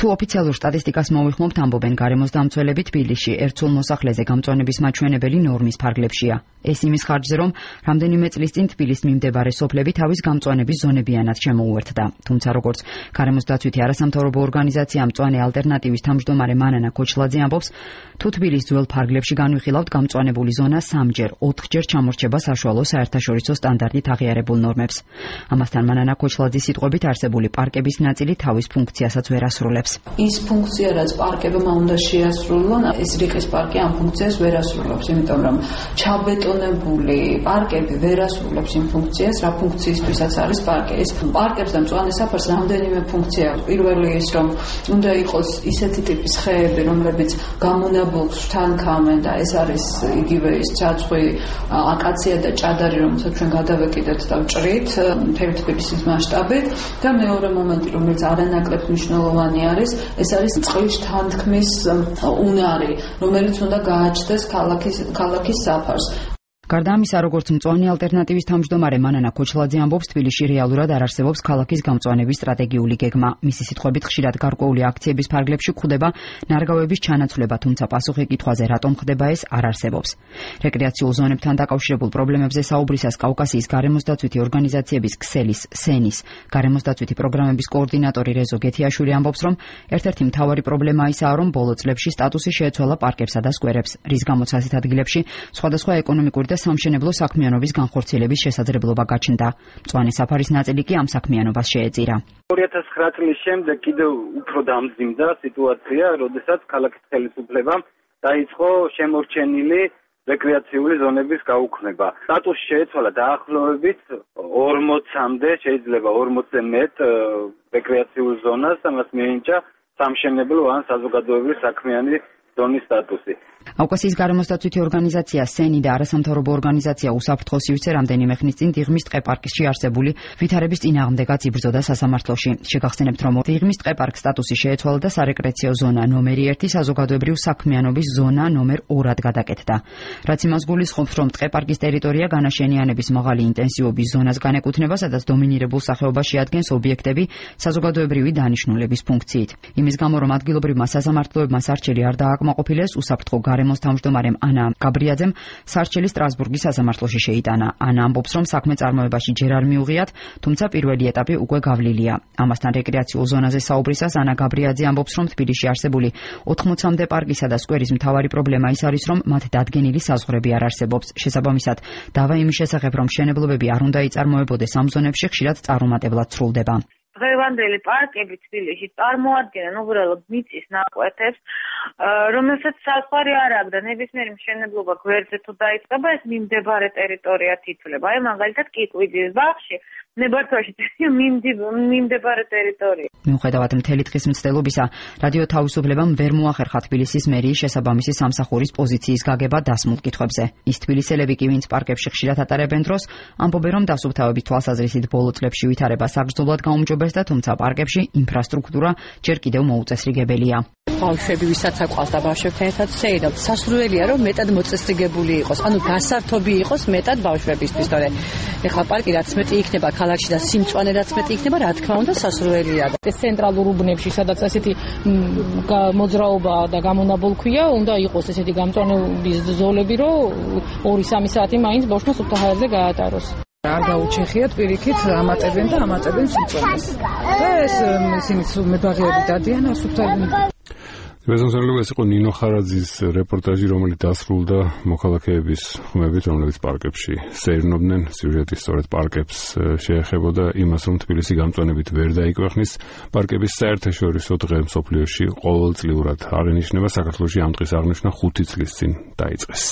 თუ ოფიციალურ სტატისტიკას მოვიხმობთ, ამბობენ გარემოსდამცველები, თბილისში ერთსულ მოსახლეზე გამწვანების მაჩვენებელი ნორმის ფარგლებშია. ეს იმის ხარჯზე, რომ რამდენიმე წლის წინ თბილისს მიმდებარე სოფლები თავის გამწვანების ზონებიანად შემოუერთდა. თუმცა, როგორც გარემოსდაცვითი არასამთავრობო ორგანიზაცია მწვანე ალტერნატივის თავმჯდომარე მანანა ქოჩლაძე ამბობს, თუ თბილისს ძველ ფარგლებში განვიხილავთ, გამწვანებული ზონა 3-ჯერ, 4-ჯერ ჩამორჩება საშუალო საერთაშორისო სტანდარტით აღიარებულ ნორმებს. ამასთან მანანა ქოჩლაძის სიტყვებით არსებული პარკების ნაწილი თავის ფუნქციასაც ვერ ასრულებს. ის ფუნქცია, რაც პარკებმა უნდა შეასრულონ, ეს რიყის პარკი ამ ფუნქციას ვერ ასრულებს, იმიტომ რომ ჩაბეტონებული პარკები ვერ ასრულებს იმ ფუნქციას, რა ფუნქციისთვისაც არის პარკი. ეს პარკებს და მწვანე საფარს რამდენიმე ფუნქცია. პირველი ის, რომ უნდა იყოს ისეთი ტიპის ხეები, რომლებიც გამონაბოლქს შთანქამენ და ეს არის იგივე ის ცაცხვი, აკაცია და ჭადარი, რომელსაც ჩვენ გადავეკიდეთ და ვჭრით მთელი თბილისის მასშტაბით. და მეორე მომენტი, რომელიც არანაკლებ მნიშვნელოვანი არის, ეს არის წყლის შთანთქმის უნარი, რომელიც უნდა გააჩნდეს ქალაქის საფარს. გარდა ამისა, როგორც მწვანე ალტერნატივის თავმჯდომარე მანანა ქოჩლაძე ამბობს, თბილისში რეალურად არ არსებობს ქალაქის გამწვანების სტრატეგიული გეგმა. მისი სიტყვებით, ხშირად გარკვეული აქციების ფარგლებში გვხვდება ნარგავების ჩანაცვლება, თუმცა პასუხი კითხვაზე, რატომ ხდება ეს, არ არსებობს. რეკრეაციულ ზონებთან დაკავშირებულ პრობლემებზე საუბრისას კავკასიის გარემოსდაცვითი ორგანიზაციების ქსელის, სენის გარემოსდაცვითი პროგრამების კოორდინატორი რეზო გეთიაშვილი ამბობს, რომ ერთ-ერთი მთავარი პრობლემა ისაა, რომ ბოლო წლებში სტატუსი შეეცვალა პარკებსა და სკვერებს, რის გამოც ასეთ ადგილებში სხვადასხვა ეკონომიკური და სამშენებლო საქმიანობის განხორციელების შესაძლებლობა გაჩნდა. მწვანე საფარის ნაწილი კი ამ საქმიანობას შეეწირა. 2009 წლის შემდეგ კიდევ უფრო დამძიმდა სიტუაცია, როდესაც ქალაქის ხელისუფლებამ დაიწყო შემორჩენილი რეკრეაციული ზონების გაუქმება. სტატუსი შეეცვალა დაახლოებით 40-მდე, შეიძლება 40-ზე მეტ რეკრეაციულ ზონას, ამას მიენიჭა სამშენებლო ან საზოგადოებრივი საქმიანი ზონის სტატუსი. კავკასიის გარემოსდაცვითი ორგანიზაცია სენი და არასამთავრობო ორგანიზაცია უსაფრთხო სივრცე რამდენიმე ხნის წინ დიღმის ტყეპარკში არსებული ვითარების წინააღმდეგაც იბრძოდა სასამართლოში. შეგახსენებთ, რომ დიღმის ტყეპარკ სტატუსი შეეცვალა და სარეკრეაციო ზონა ნომერი 1 საზოგადოებრივ საქმიანობის ზონა ნომერ 2-ად გადაკეთდა. რაც იმას გულისხმობს, რომ ტყეპარკის ტერიტორია განაშენიანების მაღალი ინტენსივობის ზონას განეკუთვნება, სადაც დომინირებულ სახეობაში ადგენს ობიექტები საზოგადოებრივი დანიშნულების ფუნქციით. იმის გამო, რომ ადგილობრივმა სასამართლოებმა სარჩელი არ დააკმაყოფილეს, უსაფრთხო გარემოს თავმჯდომარემ ანა გაბრიაძემ სარჩელი სტრასბურგის სასამართლოში შეიტანა. ანა ამბობს, რომ საქმე წარმოებაში ჯერ არ მიუღიათ, თუმცა პირველი ეტაპი უკვე გავლილია. ამასთან რეკრეაციულ ზონაზე საუბრისას ანა გაბრიაძე ამბობს, რომ თბილისში არსებული 80-მდე პარკისა და სკვერის მთავარი პრობლემა ის არის, რომ მათ დადგენილი საზღვრები არ არსებობს. შესაბამისად, დავა იმის შესახებ, რომ მშენებლობები არ უნდა იწარმოებოდეს ამ ზონებში, ხშირად წარუმატებლად სრულდება. დღევანდელი პარკები თბილისში წარმოადგენენ უბრალოდ მიწის ნაკვეთებს, რომელსაც საზღვარი არ აქვს და ნებისმიერი მშენებლობა გვერდზე თუ დაიწყება, ეს მიმდებარე ტერიტორიად ითვლება. აი მაგალითად კიკვიძის ბაღში ნებართვაში მიმდებარე ტერიტორია. მიუხედავად მთელი დღის მცდელობისა, რადიო თავისუფლებამ ვერ მოახერხა თბილისის მერიის შესაბამისი სამსახურის პოზიციის გაგება დასმულ კითხვებზე. ის თბილისელები კი, ვინც პარკებში ხშირად ატარებენ დროს, ამბობენ, რომ დასუფთავების თვალსაზრისით ბოლო წლებში ვითარება საგრძნობლად გაუმჯობესდა, თუმცა პარკებში ინფრასტრუქტურა ჯერ კიდევ მოუწესრიგებელია. ბავშვები ვისაც აყვავს და ბავშვებთან ერთად შეიძლება სასურველია, რომ მეტად მოწესრიგებული იყოს, ანუ გასართობი იყოს მეტად ბავშვებისთვის, თორე ეხლა პარკი რაც მეტი იქნება ქალაქში და სიმწვანე რაც მეტი იქნება, რა თქმა უნდა სასურველია. ეს ცენტრალურ უბნებში, სადაც ასეთი მოძრაობა და გამონაბოლქვია, უნდა იყოს ესეთი გამწვანების ზოლები, რომ 2-3 საათი მაინც ბავშვმა სუფთა ჰაერზე გაატაროს. არ გაუჩეხიათ პირიქით ამატებენ და ამატებენ სიმწვანეს. და ეს ისინი მებაღეები დადიან ასუფთავენ. ეს იყო ნინო ხარაძის რეპორტაჟი, რომელიც დასრულდა მოქალაქეების ხმებით, რომლებიც პარკებში სეირნობდნენ. სიუჟეტი სწორედ პარკებს შეეხებოდა იმას, რომ თბილისი გამწვანებით ვერ დაიკვეხნის. პარკების საერთაშორისო დღე მსოფლიოში ყოველწლიურად აღინიშნება. საქართველოში ამ დღის აღნიშვნა 5 წლის წინ დაიწყეს.